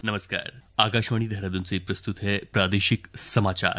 नमस्कार। आकाशवाणी देहरादून से प्रस्तुत है प्रादेशिक समाचार।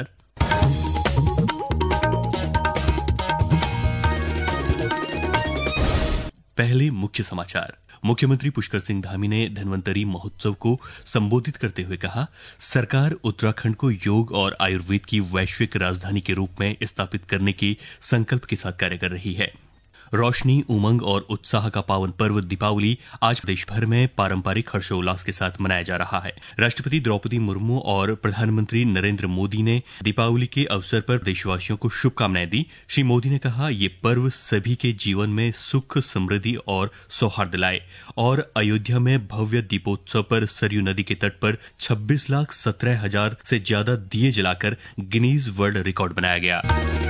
पहले मुख्य समाचार। मुख्यमंत्री पुष्कर सिंह धामी ने धन्वंतरी महोत्सव को संबोधित करते हुए कहा, सरकार उत्तराखंड को योग और आयुर्वेद की वैश्विक राजधानी के रूप में स्थापित करने के संकल्प के साथ कार्य कर रही है। रोशनी, उमंग और उत्साह का पावन पर्व दीपावली आज देश भर में पारंपरिक हर्षोल्लास के साथ मनाया जा रहा है। राष्ट्रपति द्रौपदी मुर्मू और प्रधानमंत्री नरेंद्र मोदी ने दीपावली के अवसर पर देशवासियों को शुभकामनाएं दी। श्री मोदी ने कहा, ये पर्व सभी के जीवन में सुख, समृद्धि और सौहार्द लाए। और अयोध्या में भव्य दीपोत्सव पर सरयू नदी के तट पर 26,17,000 से ज्यादा दिए जलाकर गिनीज वर्ल्ड रिकॉर्ड बनाया गया।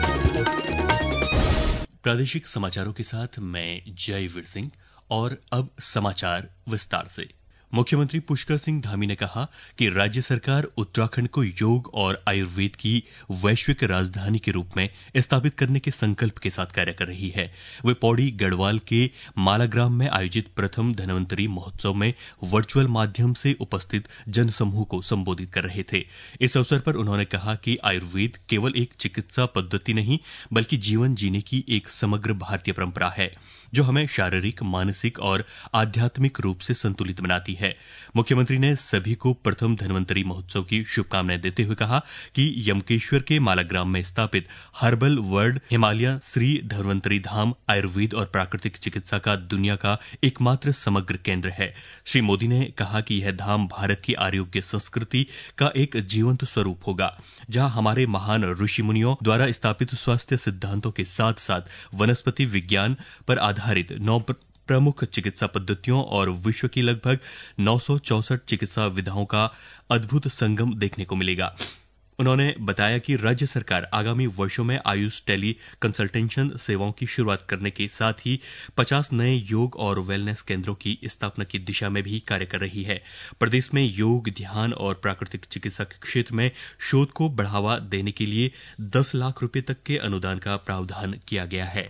प्रादेशिक समाचारों के साथ मैं जयवीर सिंह। और अब समाचार विस्तार से। मुख्यमंत्री पुष्कर सिंह धामी ने कहा कि राज्य सरकार उत्तराखंड को योग और आयुर्वेद की वैश्विक राजधानी के रूप में स्थापित करने के संकल्प के साथ कार्य कर रही है। वे पौड़ी गढ़वाल के मालाग्राम में आयोजित प्रथम धन्वंतरी महोत्सव में वर्चुअल माध्यम से उपस्थित जनसमूह को संबोधित कर रहे थे। इस अवसर पर उन्होंने कहा कि आयुर्वेद केवल एक चिकित्सा पद्धति नहीं, बल्कि जीवन जीने की एक समग्र भारतीय परंपरा है, जो हमें शारीरिक, मानसिक और आध्यात्मिक रूप से संतुलित बनाती है। मुख्यमंत्री ने सभी को प्रथम धन्वंतरी महोत्सव की शुभकामनाएं देते हुए कहा कि यमकेश्वर के मालाग्राम में स्थापित हर्बल वर्ल्ड हिमालय श्री धन्वंतरी धाम आयुर्वेद और प्राकृतिक चिकित्सा का दुनिया का एकमात्र समग्र केंद्र है। श्री मोदी ने कहा कि यह धाम भारत की आरोग्य संस्कृति का एक जीवंत स्वरूप होगा, जहां हमारे महान ऋषि मुनियों द्वारा स्थापित स्वास्थ्य सिद्धांतों के साथ साथ वनस्पति विज्ञान पर आधारित 9 प्रमुख चिकित्सा पद्धतियों और विश्व की लगभग 964 चिकित्सा विधाओं का अद्भुत संगम देखने को मिलेगा। उन्होंने बताया कि राज्य सरकार आगामी वर्षों में आयुष टेली कंसल्टेशन सेवाओं की शुरुआत करने के साथ ही 50 नए योग और वेलनेस केंद्रों की स्थापना की दिशा में भी कार्य कर रही है। प्रदेश में योग, ध्यान और प्राकृतिक चिकित्सा के क्षेत्र में शोध को बढ़ावा देने के लिए 10 लाख रुपए तक के अनुदान का प्रावधान किया गया है।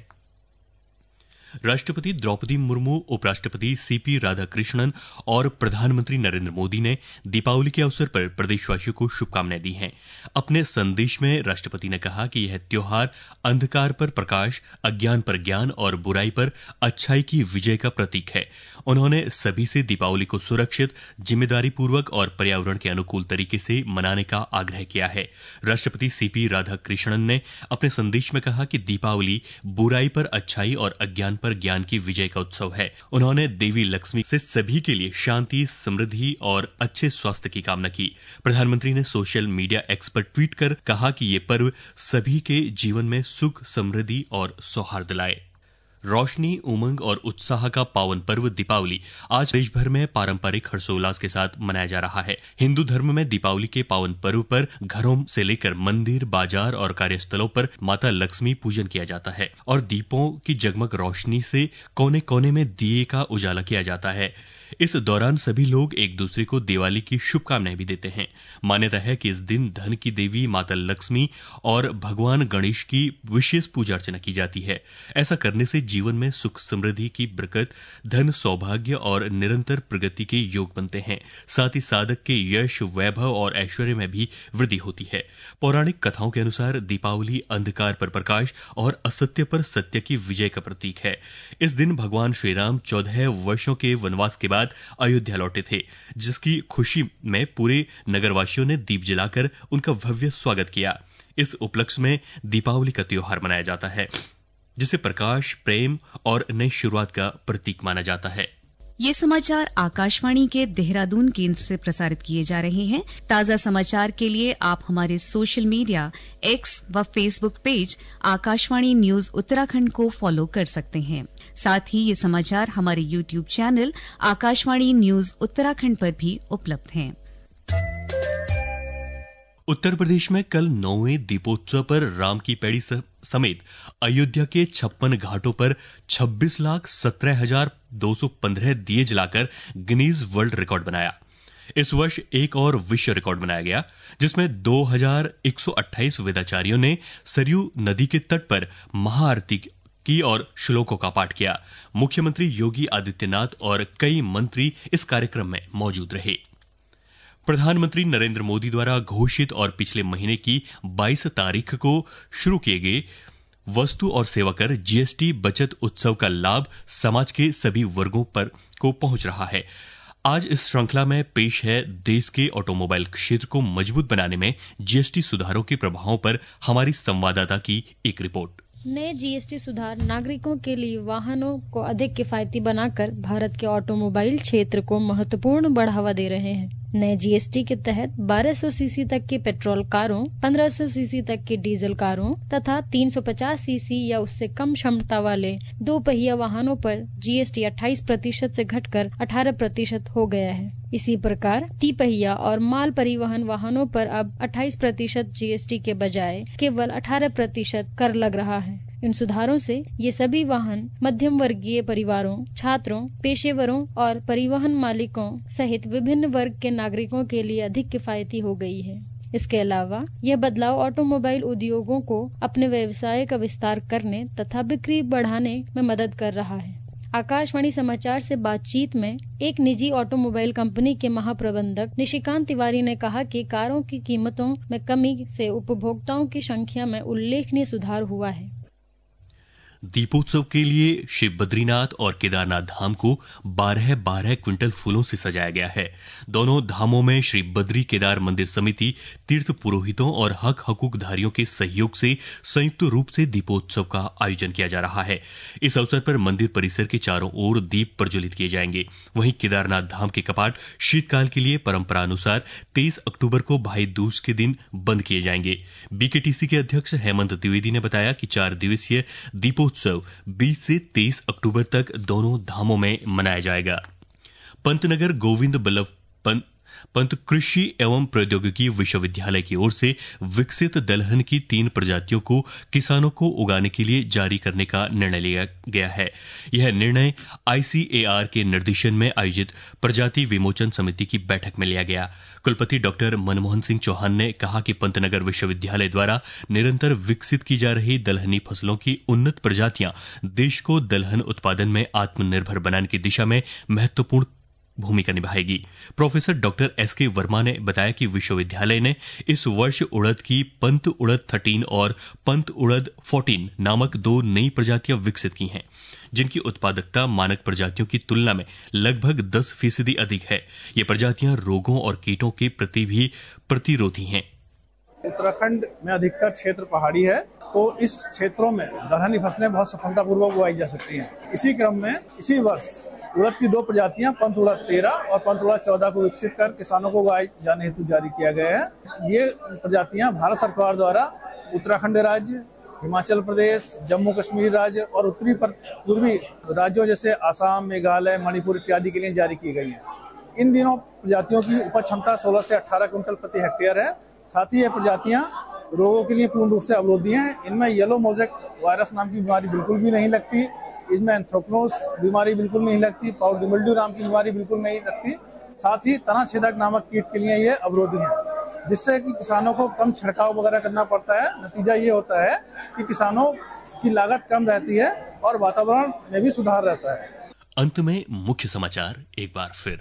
राष्ट्रपति द्रौपदी मुर्मू, उपराष्ट्रपति सीपी राधाकृष्णन और प्रधानमंत्री नरेंद्र मोदी ने दीपावली के अवसर पर प्रदेशवासियों को शुभकामनाएं दी हैं। अपने संदेश में राष्ट्रपति ने कहा कि यह त्योहार अंधकार पर प्रकाश, अज्ञान पर ज्ञान और बुराई पर अच्छाई की विजय का प्रतीक है। उन्होंने सभी से दीपावली को सुरक्षित, जिम्मेदारीपूर्वक और पर्यावरण के अनुकूल तरीके से मनाने का आग्रह किया है। राष्ट्रपति सीपी राधाकृष्णन ने अपने संदेश में कहा कि दीपावली बुराई पर अच्छाई और अज्ञान पर ज्ञान की विजय का उत्सव है। उन्होंने देवी लक्ष्मी से सभी के लिए शांति, समृद्धि और अच्छे स्वास्थ्य की कामना की। प्रधानमंत्री ने सोशल मीडिया एक्स पर ट्वीट कर कहा कि ये पर्व सभी के जीवन में सुख, समृद्धि और सौहार्द लाए। रोशनी, उमंग और उत्साह का पावन पर्व दीपावली आज देश भर में पारंपरिक हर्षोल्लास के साथ मनाया जा रहा है। हिंदू धर्म में दीपावली के पावन पर्व पर घरों से लेकर मंदिर, बाजार और कार्यस्थलों पर माता लक्ष्मी पूजन किया जाता है और दीपों की जगमग रोशनी से कोने कोने में दिए का उजाला किया जाता है। इस दौरान सभी लोग एक दूसरे को दिवाली की शुभकामनाएं भी देते हैं। मान्यता है कि इस दिन धन की देवी माता लक्ष्मी और भगवान गणेश की विशेष पूजा अर्चना की जाती है। ऐसा करने से जीवन में सुख, समृद्धि की बरकत, धन, सौभाग्य और निरंतर प्रगति के योग बनते हैं। साथ ही साधक के यश, वैभव और ऐश्वर्य में भी वृद्धि होती है। पौराणिक कथाओं के अनुसार दीपावली अंधकार पर प्रकाश और असत्य पर सत्य की विजय का प्रतीक है। इस दिन भगवान श्रीराम 14 वर्षों के वनवास के बाद अयोध्या लौटे थे, जिसकी खुशी में पूरे नगरवासियों ने दीप जलाकर उनका भव्य स्वागत किया। इस उपलक्ष्य में दीपावली का त्योहार मनाया जाता है, जिसे प्रकाश, प्रेम और नई शुरुआत का प्रतीक माना जाता है। ये समाचार आकाशवाणी के देहरादून केंद्र से प्रसारित किए जा रहे हैं। ताजा समाचार के लिए आप हमारे सोशल मीडिया एक्स व Facebook page Akashvani news Uttarakhand को फॉलो कर सकते हैं। साथ ही ये समाचार हमारे YouTube channel Akashvani news Uttarakhand पर भी उपलब्ध हैं। उत्तर प्रदेश में कल 9वें दीपोत्सव पर राम की पैड़ी समेत अयोध्या के 56 घाटों पर 26,17,215 दिए जलाकर गिनीज वर्ल्ड रिकॉर्ड बनाया। इस वर्ष एक और विश्व रिकॉर्ड बनाया गया, जिसमें 2,128 वेदाचार्यों ने सरयू नदी के तट पर महाआरती की और श्लोकों का पाठ किया। मुख्यमंत्री योगी आदित्यनाथ और कई मंत्री इस कार्यक्रम में मौजूद रहे। प्रधानमंत्री नरेंद्र मोदी द्वारा घोषित और पिछले महीने की 22 तारीख को शुरू किए गए वस्तु और सेवा कर जीएसटी बचत उत्सव का लाभ समाज के सभी वर्गों पर को पहुंच रहा है। आज इस श्रृंखला में पेश है देश के ऑटोमोबाइल क्षेत्र को मजबूत बनाने में जीएसटी सुधारों के प्रभावों पर हमारी संवाददाता की एक रिपोर्ट। नए जीएसटी सुधार नागरिकों के लिए वाहनों को अधिक किफायती बनाकर भारत के ऑटोमोबाइल क्षेत्र को महत्वपूर्ण बढ़ावा दे रहे हैं। नए जीएसटी के तहत 1200 सीसी तक की पेट्रोल कारों, 1500 सीसी तक की डीजल कारों तथा 350 सीसी या उससे कम क्षमता वाले 2 पहिया वाहनों पर जीएसटी 28% से घटकर 18% हो गया है। इसी प्रकार तिपहिया और माल परिवहन वाहनों पर अब 28% जीएसटी के बजाय केवल 18% कर लग रहा है। इन सुधारों से ये सभी वाहन मध्यम वर्गीय परिवारों, छात्रों, पेशेवरों और परिवहन मालिकों सहित विभिन्न वर्ग के नागरिकों के लिए अधिक किफायती हो गई है। इसके अलावा यह बदलाव ऑटोमोबाइल उद्योगों को अपने व्यवसाय का विस्तार करने तथा बिक्री बढ़ाने में मदद कर रहा है। आकाशवाणी समाचार से बातचीत में एक निजी ऑटोमोबाइल कंपनी के महाप्रबंधक निशिकांत तिवारी ने कहा कि कारों की कीमतों में कमी से उपभोक्ताओं की संख्या में उल्लेखनीय सुधार हुआ है। दीपोत्सव के लिए श्री बद्रीनाथ और केदारनाथ धाम को 12 क्विंटल फूलों से सजाया गया है। दोनों धामों में श्री बद्री केदार मंदिर समिति तीर्थ पुरोहितों और हक हकूकधारियों के सहयोग से संयुक्त रूप से दीपोत्सव का आयोजन किया जा रहा है। इस अवसर पर मंदिर परिसर के चारों ओर दीप प्रज्वलित किए जाएंगे। वहीं केदारनाथ धाम के कपाट शीतकाल के लिए परंपरानुसार 23 अक्टूबर को भाई दूज के दिन बंद किए जाएंगे। बीकेटीसी के अध्यक्ष हेमंत द्विवेदी ने बताया कि 4 दिवसीय दीपोत्सव 20 से 23 अक्टूबर तक दोनों धामों में मनाया जाएगा। पंतनगर गोविंद बल्लभ पंत कृषि एवं प्रौद्योगिकी विश्वविद्यालय की ओर से विकसित दलहन की 3 प्रजातियों को किसानों को उगाने के लिए जारी करने का निर्णय लिया गया है। यह निर्णय आईसीएआर के निर्देशन में आयोजित प्रजाति विमोचन समिति की बैठक में लिया गया। कुलपति डॉक्टर मनमोहन सिंह चौहान ने कहा कि पंतनगर विश्वविद्यालय द्वारा निरंतर विकसित की जा रही दलहनी फसलों की उन्नत प्रजातियां देश को दलहन उत्पादन में आत्मनिर्भर बनाने की दिशा में महत्वपूर्ण भूमिका निभाएगी। प्रोफेसर डॉक्टर एसके वर्मा ने बताया कि विश्वविद्यालय ने इस वर्ष उड़द की पंत उड़द 13 और पंत उड़द 14 नामक 2 नई प्रजातियां विकसित की हैं, जिनकी उत्पादकता मानक प्रजातियों की तुलना में लगभग 10% अधिक है। ये प्रजातियां रोगों और कीटों के प्रति भी प्रतिरोधी हैं। उत्तराखंड में अधिकतर क्षेत्र पहाड़ी है, तो इस क्षेत्रों में दलहनी फसलें बहुत सफलतापूर्वक उगाई जा सकती हैं। इसी क्रम में इसी वर्ष उड़द की 2 प्रजातियां पंत उड़द 13 और पंत उड़द 14 को विकसित कर किसानों को उगाए जाने हेतु जारी किया गया है। ये प्रजातियां भारत सरकार द्वारा उत्तराखंड राज्य, हिमाचल प्रदेश, जम्मू कश्मीर राज्य और उत्तरी पूर्वी राज्यों जैसे आसाम, मेघालय, मणिपुर इत्यादि के लिए जारी की गई हैं। इन दिनों प्रजातियों की उपज क्षमता 16 से 18 क्विंटल प्रति हेक्टेयर है। साथ ही ये प्रजातियां रोगों के लिए पूर्ण रूप से अवरोधी हैं। इनमें येलो मोज़ेक वायरस नाम की बीमारी बिल्कुल भी नहीं लगती, इसमें एंथ्रोक्नोस बीमारी बिल्कुल नहीं लगती, पाउडर मिल्ड्यू नाम की बीमारी बिल्कुल नहीं लगती। साथ ही तना छेदक नामक कीट के लिए ये अवरोधी हैं, जिससे कि किसानों को कम छिड़काव वगैरह करना पड़ता है। नतीजा ये होता है कि किसानों की लागत कम रहती है और वातावरण में भी सुधार रहता है। अंत में मुख्य समाचार एक बार फिर।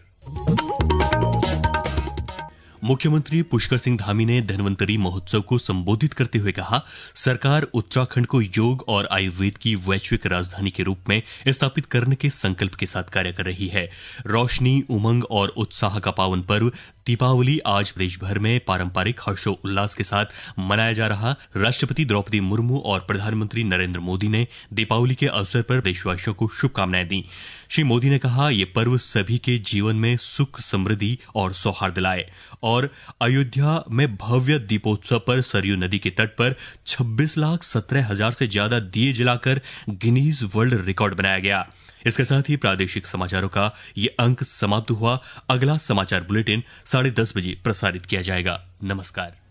मुख्यमंत्री पुष्कर सिंह धामी ने धन्वंतरी महोत्सव को संबोधित करते हुए कहा, सरकार उत्तराखंड को योग और आयुर्वेद की वैश्विक राजधानी के रूप में स्थापित करने के संकल्प के साथ कार्य कर रही है। रोशनी, उमंग और उत्साह का पावन पर्व दीपावली आज प्रदेश भर में पारंपरिक हर्षोल्लास के साथ मनाया जा रहा। राष्ट्रपति द्रौपदी मुर्मू और प्रधानमंत्री नरेंद्र मोदी ने दीपावली के अवसर पर देशवासियों को शुभकामनाएं दी। श्री मोदी ने कहा, ये पर्व सभी के जीवन में सुख, समृद्धि और सौहार्द लाए। और अयोध्या में भव्य दीपोत्सव पर सरयू नदी के तट पर 26,17,000 से ज्यादा दिए जलाकर गिनीज वर्ल्ड रिकॉर्ड बनाया गया। इसके साथ ही प्रादेशिक समाचारों का ये अंक समाप्त हुआ। अगला समाचार बुलेटिन 10:30 बजे प्रसारित किया जाएगा। नमस्कार।